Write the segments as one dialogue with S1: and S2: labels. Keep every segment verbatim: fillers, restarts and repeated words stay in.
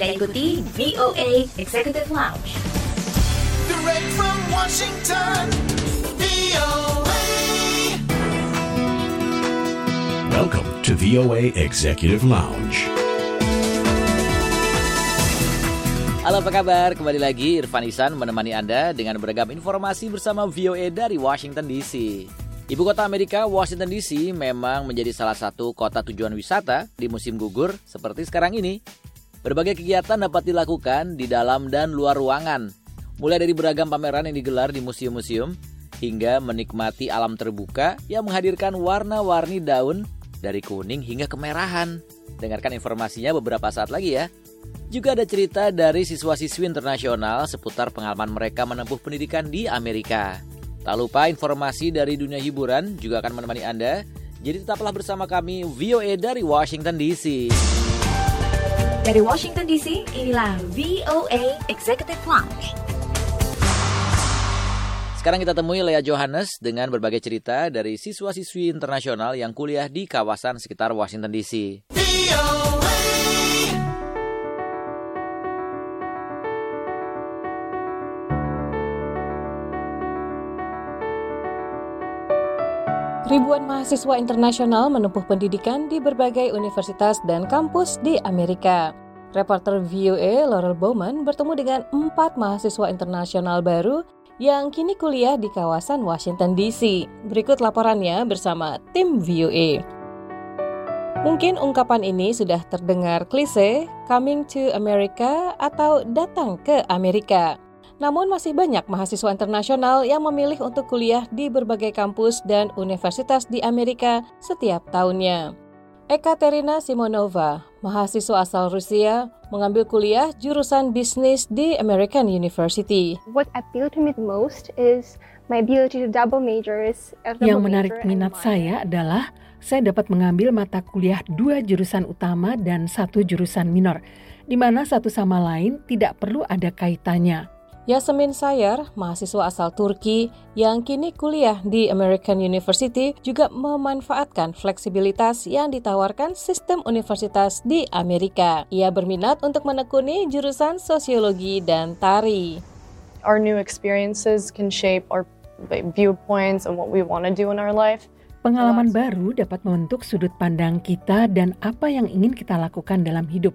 S1: Anda ikuti V O A Executive Lounge.
S2: Direct from Washington, V O A.
S3: Welcome to V O A Executive Lounge.
S4: Halo, apa kabar? Kembali lagi Irfan Ihsan menemani Anda dengan beragam informasi bersama V O A dari Washington D C. Ibu kota Amerika, Washington D C memang menjadi salah satu kota tujuan wisata di musim gugur seperti sekarang ini. Berbagai kegiatan dapat dilakukan di dalam dan luar ruangan, mulai dari beragam pameran yang digelar di museum-museum hingga menikmati alam terbuka yang menghadirkan warna-warni daun dari kuning hingga kemerahan. Dengarkan informasinya beberapa saat lagi ya. Juga ada cerita dari siswa-siswi internasional seputar pengalaman mereka menempuh pendidikan di Amerika. Tak lupa informasi dari dunia hiburan juga akan menemani Anda. Jadi tetaplah bersama kami V O A dari Washington D C.
S1: Dari Washington D C, inilah V O A Executive Lounge.
S4: Sekarang kita temui Lea Johannes dengan berbagai cerita dari siswa-siswi internasional yang kuliah di kawasan sekitar Washington D C.
S2: V O A.
S5: Ribuan mahasiswa internasional menempuh pendidikan di berbagai universitas dan kampus di Amerika. Reporter V O A Laurel Bowman bertemu dengan empat mahasiswa internasional baru yang kini kuliah di kawasan Washington D C. Berikut laporannya bersama tim V O A. Mungkin ungkapan ini sudah terdengar klise, coming to America atau datang ke Amerika. Namun masih banyak mahasiswa internasional yang memilih untuk kuliah di berbagai kampus dan universitas di Amerika setiap tahunnya. Ekaterina Simonova, mahasiswa asal Rusia, mengambil kuliah jurusan bisnis di American University.
S6: What appealed to me the most is my ability to double majors.
S7: Yang menarik minat saya adalah saya dapat mengambil mata kuliah dua jurusan utama dan satu jurusan minor, di mana satu sama lain tidak perlu ada kaitannya.
S5: Yasemin Sayar, mahasiswa asal Turki yang kini kuliah di American University, juga memanfaatkan fleksibilitas yang ditawarkan sistem universitas di Amerika. Ia berminat untuk menekuni jurusan sosiologi dan tari.
S8: Our new experiences can shape our viewpoints and what we want to do in our life.
S7: Pengalaman baru dapat membentuk sudut pandang kita dan apa yang ingin kita lakukan dalam hidup.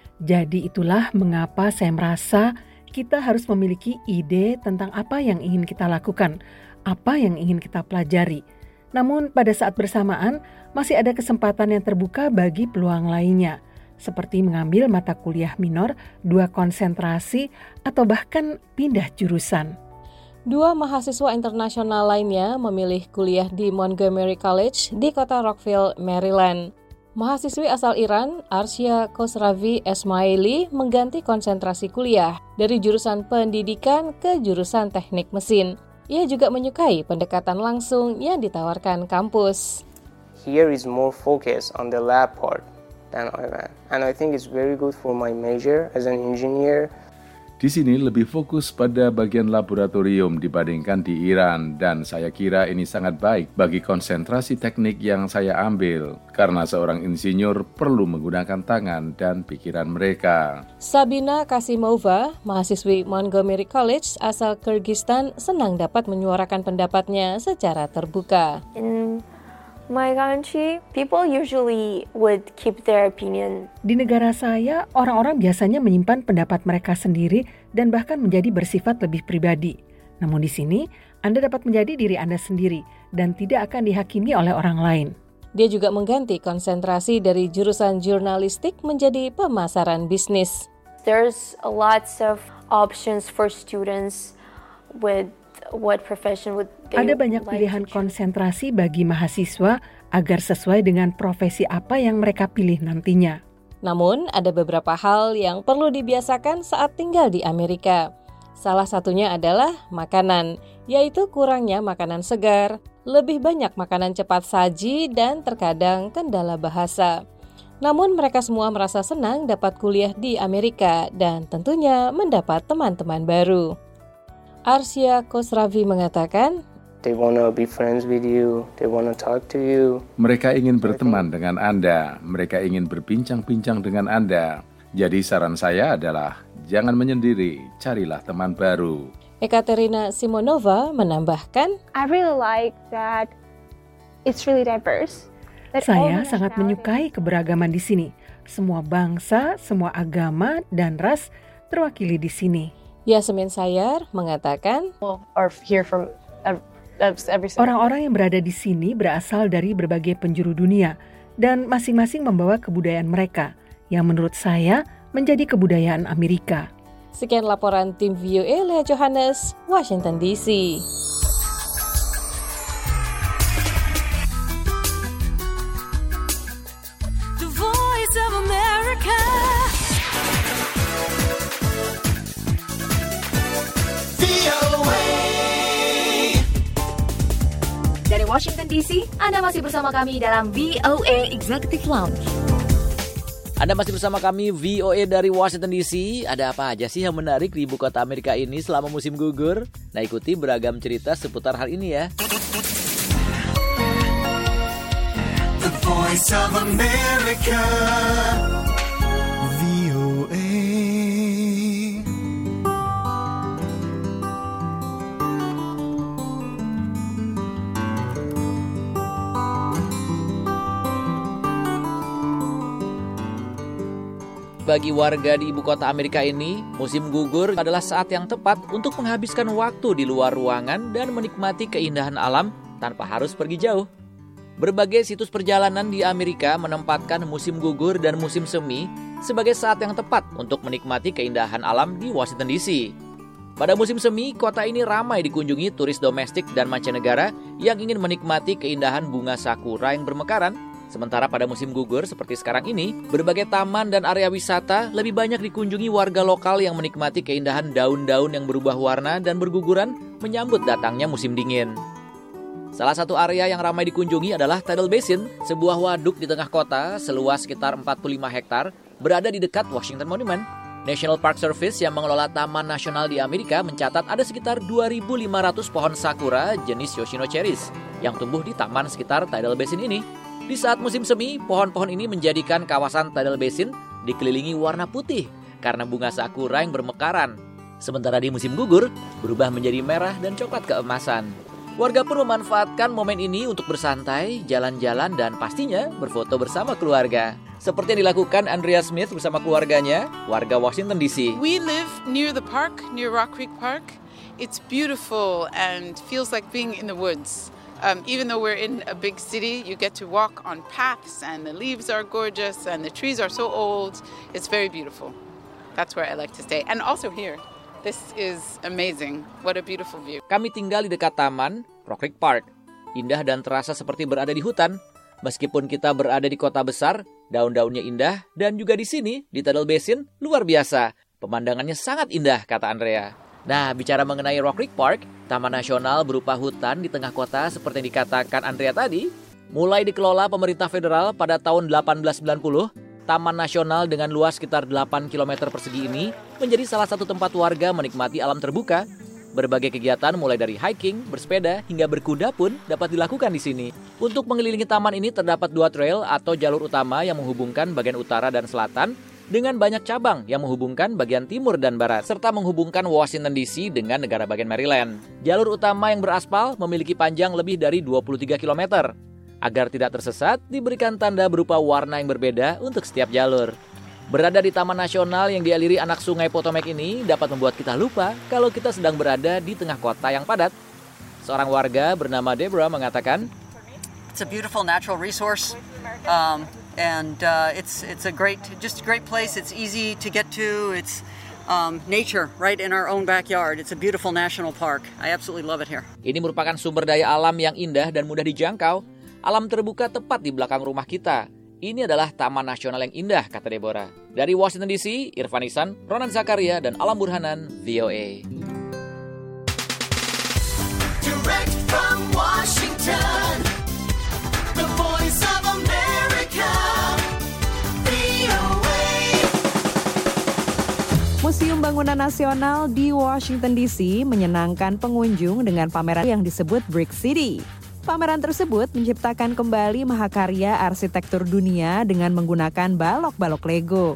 S7: Jadi itulah mengapa saya merasa kita harus memiliki ide tentang apa yang ingin kita lakukan, apa yang ingin kita pelajari. Namun pada saat bersamaan, masih ada kesempatan yang terbuka bagi peluang lainnya, seperti mengambil mata kuliah minor, dua konsentrasi, atau bahkan pindah jurusan.
S5: Dua mahasiswa internasional lainnya memilih kuliah di Montgomery College di kota Rockville, Maryland. Mahasiswi asal Iran, Arsia Khosravi Esmaili, mengganti konsentrasi kuliah dari jurusan pendidikan ke jurusan teknik mesin. Ia juga menyukai pendekatan langsung yang ditawarkan kampus.
S9: Here is more focus on the lab part than Iran, and I think it's very good for my major as an engineer.
S10: Di sini lebih fokus pada bagian laboratorium dibandingkan di Iran, dan saya kira ini sangat baik bagi konsentrasi teknik yang saya ambil, karena seorang insinyur perlu menggunakan tangan dan pikiran mereka.
S5: Sabina Kasimova, mahasiswi Montgomery College asal Kyrgyzstan, senang dapat menyuarakan pendapatnya secara terbuka.
S6: In my country, people usually would keep their opinion.
S7: Di negara saya, orang-orang biasanya menyimpan pendapat mereka sendiri dan bahkan menjadi bersifat lebih pribadi. Namun di sini, Anda dapat menjadi diri Anda sendiri dan tidak akan dihakimi oleh orang lain.
S5: Dia juga mengganti konsentrasi dari jurusan jurnalistik menjadi pemasaran bisnis.
S6: There's a lots of options for students with what profession would they
S7: Ada banyak
S6: like
S7: pilihan
S6: to choose.
S7: konsentrasi bagi mahasiswa agar sesuai dengan profesi apa yang mereka pilih nantinya.
S5: Namun, ada beberapa hal yang perlu dibiasakan saat tinggal di Amerika. Salah satunya adalah makanan, yaitu kurangnya makanan segar, lebih banyak makanan cepat saji, dan terkadang kendala bahasa. Namun mereka semua merasa senang dapat kuliah di Amerika dan tentunya mendapat teman-teman baru. Arsia Khosravi mengatakan,
S9: They wanna be friends with you, they wanna talk to you.
S10: Mereka ingin berteman dengan Anda, mereka ingin berbincang-bincang dengan Anda. Jadi saran saya adalah jangan menyendiri, carilah teman baru.
S5: Ekaterina Simonova menambahkan,
S6: I really like that it's really diverse. That all
S7: Saya
S6: the
S7: sangat
S6: nationalities-
S7: menyukai keberagaman di sini. Semua bangsa, semua agama, dan ras terwakili di sini.
S5: Yasmin Sayar mengatakan,
S8: Well, are here from ev- ev- every single.
S7: Orang-orang yang berada di sini berasal dari berbagai penjuru dunia dan masing-masing membawa kebudayaan mereka yang menurut saya menjadi kebudayaan Amerika.
S5: Sekian laporan tim V O A Lea Johannes, Washington D C.
S2: The voice of America. V O A.
S1: Dari Washington D C, Anda masih bersama kami dalam V O A Executive Lounge.
S4: Anda masih bersama kami V O A dari Washington D C. Ada apa aja sih yang menarik di ibu kota Amerika ini selama musim gugur? Nah, ikuti beragam cerita seputar hal ini ya.
S2: The voice of America. V O A.
S4: Bagi warga di ibu kota Amerika ini, musim gugur adalah saat yang tepat untuk menghabiskan waktu di luar ruangan dan menikmati keindahan alam tanpa harus pergi jauh. Berbagai situs perjalanan di Amerika menempatkan musim gugur dan musim semi sebagai saat yang tepat untuk menikmati keindahan alam di Washington D C. Pada musim semi, kota ini ramai dikunjungi turis domestik dan mancanegara yang ingin menikmati keindahan bunga sakura yang bermekaran. Sementara pada musim gugur seperti sekarang ini, berbagai taman dan area wisata lebih banyak dikunjungi warga lokal yang menikmati keindahan daun-daun yang berubah warna dan berguguran menyambut datangnya musim dingin. Salah satu area yang ramai dikunjungi adalah Tidal Basin, sebuah waduk di tengah kota seluas sekitar empat puluh lima hektar, berada di dekat Washington Monument. National Park Service yang mengelola Taman Nasional di Amerika mencatat ada sekitar dua ribu lima ratus pohon sakura jenis Yoshino cherries yang tumbuh di taman sekitar Tidal Basin ini. Di saat musim semi, pohon-pohon ini menjadikan kawasan Tidal Basin dikelilingi warna putih karena bunga sakura yang bermekaran. Sementara di musim gugur, berubah menjadi merah dan coklat keemasan. Warga pun memanfaatkan momen ini untuk bersantai, jalan-jalan, dan pastinya berfoto bersama keluarga. Seperti yang dilakukan Andrea Smith bersama keluarganya, warga Washington D C.
S11: We live near the park, near Rock Creek Park. It's beautiful and feels like being in the woods. Um, even though we're in a big city, you get to walk on paths and the leaves are gorgeous and the trees are so old. It's very beautiful. That's where I like to stay. And also here. This is amazing. What a beautiful view.
S4: Kami tinggal di dekat taman Rock Creek Park. Indah dan terasa seperti berada di hutan. Meskipun kita berada di kota besar, daun-daunnya indah dan juga di sini di Tidal Basin luar biasa. Pemandangannya sangat indah, kata Andrea. Nah, bicara mengenai Rock Creek Park, taman nasional berupa hutan di tengah kota seperti yang dikatakan Andrea tadi, mulai dikelola pemerintah federal pada tahun delapan belas sembilan puluh. Taman nasional dengan luas sekitar delapan kilometer persegi ini menjadi salah satu tempat warga menikmati alam terbuka. Berbagai kegiatan mulai dari hiking, bersepeda, hingga berkuda pun dapat dilakukan di sini. Untuk mengelilingi taman ini terdapat dua trail atau jalur utama yang menghubungkan bagian utara dan selatan dengan banyak cabang yang menghubungkan bagian timur dan barat, serta menghubungkan Washington D C dengan negara bagian Maryland. Jalur utama yang beraspal memiliki panjang lebih dari dua puluh tiga kilometer. Agar tidak tersesat, diberikan tanda berupa warna yang berbeda untuk setiap jalur. Berada di Taman Nasional yang dialiri anak sungai Potomac ini dapat membuat kita lupa kalau kita sedang berada di tengah kota yang padat. Seorang warga bernama Deborah mengatakan,
S12: It's a beautiful natural resource, um, and uh, it's it's a great, just a great place. It's easy to get to. It's um, nature right in our own backyard. It's a beautiful national park. I absolutely love it here.
S4: Ini merupakan sumber daya alam yang indah dan mudah dijangkau. Alam terbuka tepat di belakang rumah kita. Ini adalah Taman Nasional yang indah, kata Deborah. Dari Washington D C, Irfan Ihsan, Ronan Zakaria, dan Alam Burhanan, V O A.
S2: Direct from Washington, the voice of America, V O A.
S13: Museum Bangunan Nasional di Washington D C menyenangkan pengunjung dengan pameran yang disebut Brick City. Pameran tersebut menciptakan kembali mahakarya arsitektur dunia dengan menggunakan balok-balok Lego.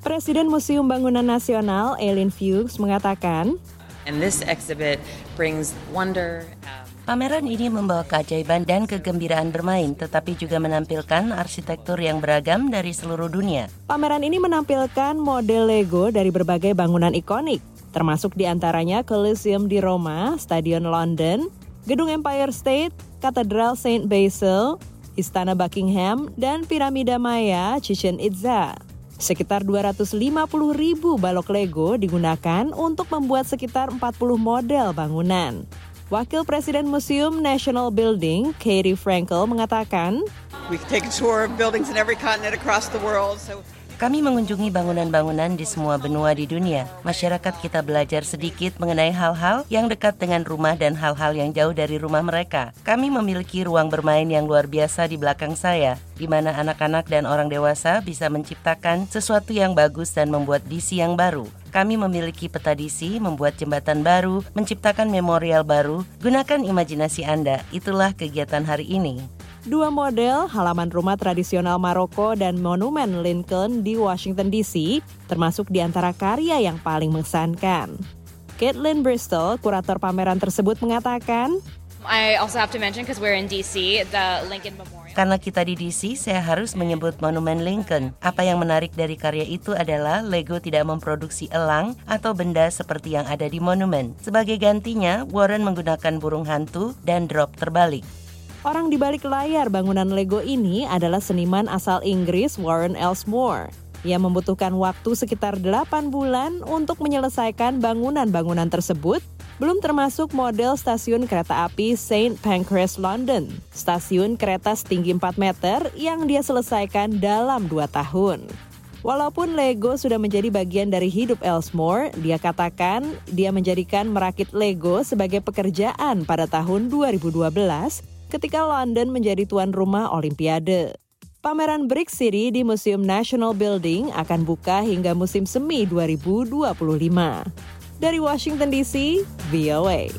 S13: Presiden Museum Bangunan Nasional, Eileen Fuchs, mengatakan,
S14: And this exhibit brings wonder.
S15: Pameran ini membawa keajaiban dan kegembiraan bermain, tetapi juga menampilkan arsitektur yang beragam dari seluruh dunia.
S13: Pameran ini menampilkan model Lego dari berbagai bangunan ikonik, termasuk diantaranya Colosseum di Roma, Stadion London, Gedung Empire State, Katedral Saint Basil, Istana Buckingham, dan Piramida Maya Chichen Itza. Sekitar dua ratus lima puluh ribu balok Lego digunakan untuk membuat sekitar empat puluh model bangunan. Wakil Presiden Museum National Building, Katie Frankel, mengatakan,
S16: We take a tour of buildings in every continent across the world. So
S15: Kami mengunjungi bangunan-bangunan di semua benua di dunia. Masyarakat kita belajar sedikit mengenai hal-hal yang dekat dengan rumah dan hal-hal yang jauh dari rumah mereka. Kami memiliki ruang bermain yang luar biasa di belakang saya, di mana anak-anak dan orang dewasa bisa menciptakan sesuatu yang bagus dan membuat D C yang baru. Kami memiliki peta D C, membuat jembatan baru, menciptakan memorial baru. Gunakan imajinasi Anda, itulah kegiatan hari ini.
S13: Dua model halaman rumah tradisional Maroko dan monumen Lincoln di Washington D C termasuk di antara karya yang paling mengesankan. Caitlin Bristol, kurator pameran tersebut, mengatakan,
S17: I also have to mention because we're in D C, the Lincoln Memorial.
S15: Karena kita di D C, saya harus menyebut monumen Lincoln. Apa yang menarik dari karya itu adalah Lego tidak memproduksi elang atau benda seperti yang ada di monumen. Sebagai gantinya, Warren menggunakan burung hantu dan drop terbalik.
S13: Orang di balik layar bangunan Lego ini adalah seniman asal Inggris Warren Elsmore. Ia membutuhkan waktu sekitar delapan bulan untuk menyelesaikan bangunan-bangunan tersebut, belum termasuk model stasiun kereta api Saint Pancras London, stasiun kereta setinggi empat meter yang dia selesaikan dalam dua tahun. Walaupun Lego sudah menjadi bagian dari hidup Elsmore, dia katakan dia menjadikan merakit Lego sebagai pekerjaan pada tahun dua ribu dua belas ketika London menjadi tuan rumah Olimpiade. Pameran Brick City di Museum National Building akan buka hingga musim semi dua ribu dua puluh lima. Dari Washington D C, V O A.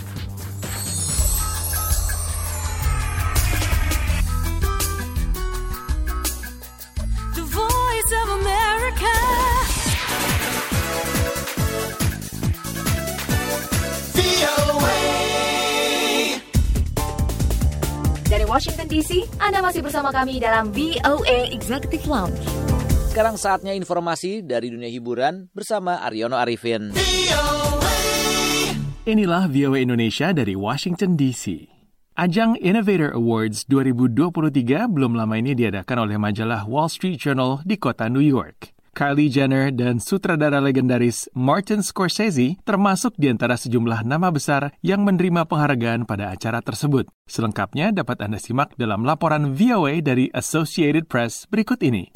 S2: The Voice of America. V O A.
S1: Dari Washington D C, Anda masih bersama kami dalam V O A Executive Lounge.
S4: Sekarang saatnya informasi dari dunia hiburan bersama Aryono Arifin.
S18: Inilah V O A Indonesia dari Washington D C. Ajang Innovator Awards dua ribu dua puluh tiga belum lama ini diadakan oleh majalah Wall Street Journal di kota New York. Kylie Jenner dan sutradara legendaris Martin Scorsese termasuk di antara sejumlah nama besar yang menerima penghargaan pada acara tersebut. Selengkapnya dapat Anda simak dalam laporan V O A dari Associated Press berikut ini.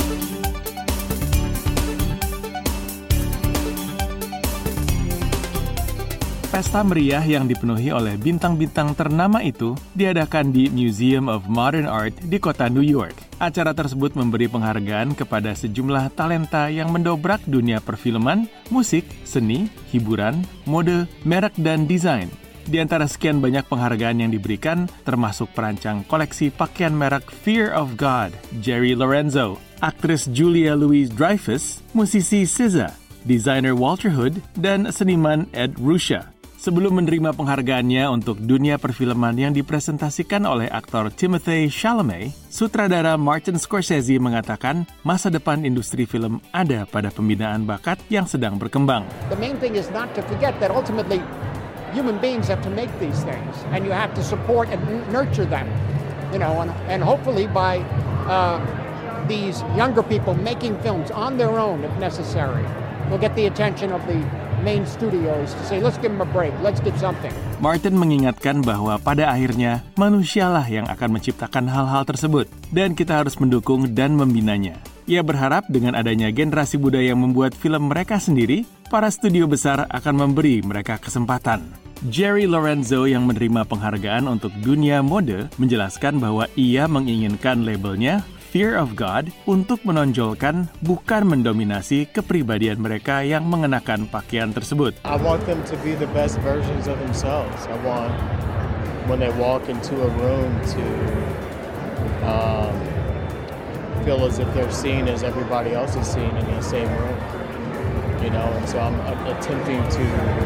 S18: Pesta meriah yang dipenuhi oleh bintang-bintang ternama itu diadakan di Museum of Modern Art di kota New York. Acara tersebut memberi penghargaan kepada sejumlah talenta yang mendobrak dunia perfilman, musik, seni, hiburan, mode, merek, dan desain. Di antara sekian banyak penghargaan yang diberikan, termasuk perancang koleksi pakaian merek Fear of God, Jerry Lorenzo, aktris Julia Louis-Dreyfus, musisi S Z A, desainer Walter Hood, dan seniman Ed Ruscha. Sebelum menerima penghargaannya untuk dunia perfilman yang dipresentasikan oleh aktor Timothée Chalamet, sutradara Martin Scorsese mengatakan masa depan industri film ada pada pembinaan bakat yang sedang berkembang.
S19: The main thing is not to forget that ultimately human beings have to make these things and you have to support and nurture them. You know, and, and hopefully by uh, these younger people making films on their own if necessary, we'll get the attention of the main studios to say, let's give them a break, let's give something.
S18: Martin mengingatkan bahwa pada akhirnya manusialah yang akan menciptakan hal-hal tersebut dan kita harus mendukung dan membinanya. Ia berharap dengan adanya generasi muda yang membuat film mereka sendiri, para studio besar akan memberi mereka kesempatan. Jerry Lorenzo yang menerima penghargaan untuk dunia mode menjelaskan bahwa ia menginginkan labelnya Fear of God untuk menonjolkan bukan mendominasi kepribadian mereka yang mengenakan pakaian tersebut.
S20: I want them to be the best versions of themselves. I want when they walk into a room to um, feel as if they're seen as everybody else is seen in the same room. You know, and so I'm attempting to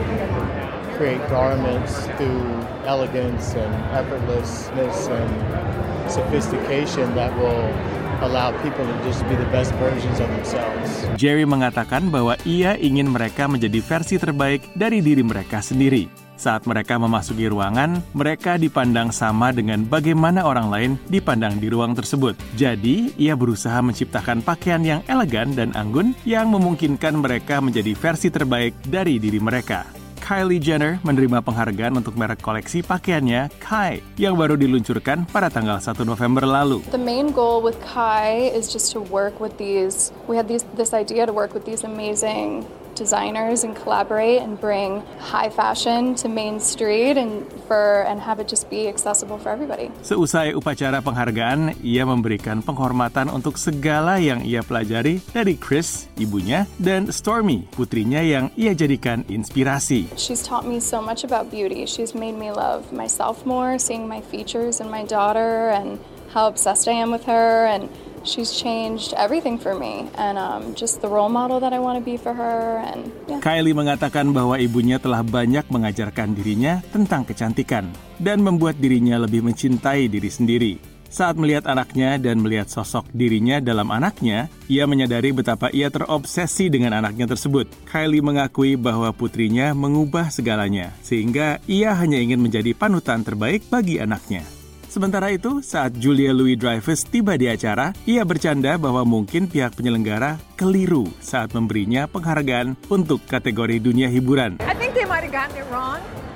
S20: create garments through elegance and effortlessness and sophistication that will allow people to just be the best versions of themselves.
S18: Jerry mengatakan bahwa ia ingin mereka menjadi versi terbaik dari diri mereka sendiri. Saat mereka memasuki ruangan, mereka dipandang sama dengan bagaimana orang lain dipandang di ruang tersebut. Jadi, ia berusaha menciptakan pakaian yang elegan dan anggun yang memungkinkan mereka menjadi versi terbaik dari diri mereka. Kylie Jenner menerima penghargaan untuk merek koleksi pakaiannya, Kai, yang baru diluncurkan pada tanggal satu November lalu.
S8: The main goal with Kai is just to work with these, we had these, this idea to work with these amazing designers and collaborate and bring high fashion to Main Street and for and have it just be accessible for everybody.
S18: Seusai upacara penghargaan, ia memberikan penghormatan untuk segala yang ia pelajari dari Chris, ibunya, dan Stormy, putrinya yang ia jadikan inspirasi.
S8: She's taught me so much about beauty. She's made me love myself more, seeing my features in my daughter and how obsessed I am with her, and she's changed everything for me and um, just the role model that I want to be for her. And yeah.
S18: Kylie mengatakan bahwa ibunya telah banyak mengajarkan dirinya tentang kecantikan dan membuat dirinya lebih mencintai diri sendiri. Saat melihat anaknya dan melihat sosok dirinya dalam anaknya, ia menyadari betapa ia terobsesi dengan anaknya tersebut. Kylie mengakui bahwa putrinya mengubah segalanya, sehingga ia hanya ingin menjadi panutan terbaik bagi anaknya. Sementara itu, saat Julia Louis-Dreyfus tiba di acara, ia bercanda bahwa mungkin pihak penyelenggara keliru saat memberinya penghargaan untuk kategori dunia hiburan.
S21: I think they might have gotten it wrong.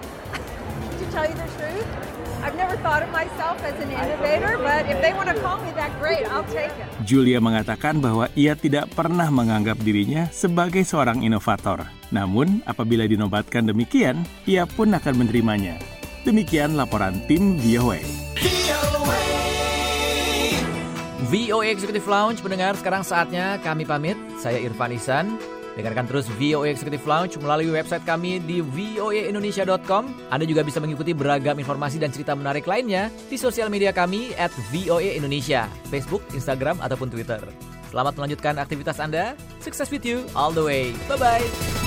S21: To tell you the truth, I've never thought of myself as an innovator, but if they want to call me that, great, I'll take it.
S18: Julia mengatakan bahwa ia tidak pernah menganggap dirinya sebagai seorang inovator. Namun, apabila dinobatkan demikian, ia pun akan menerimanya. Demikian laporan tim V O A.
S4: V O A Executive Lounge, pendengar, sekarang saatnya kami pamit. Saya Irfan Ihsan. Dengarkan terus V O A Executive Lounge melalui website kami di v o a indonesia dot com. Anda juga bisa mengikuti beragam informasi dan cerita menarik lainnya di sosial media kami at V O A Indonesia, Facebook, Instagram, ataupun Twitter. Selamat melanjutkan aktivitas Anda. Success with you all the way. Bye-bye.